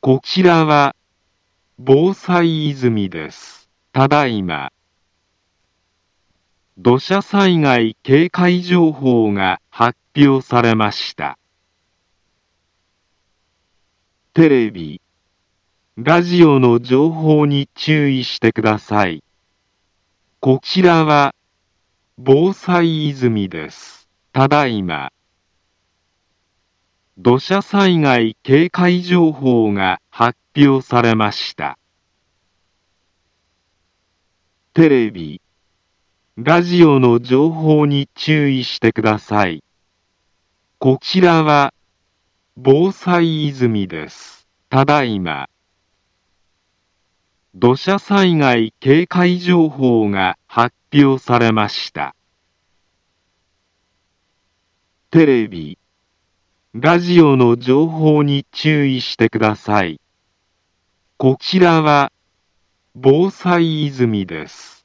こちらは防災泉です。ただいま土砂災害警戒情報が発表されました。テレビ、ラジオの情報に注意してください。こちらは防災泉です。ただいま土砂災害警戒情報が発表されました。テレビ、ラジオの情報に注意してください。こちらは防災泉です。ただいま土砂災害警戒情報が発表されました。テレビ、ラジオの情報に注意してください。こちらは防災泉です。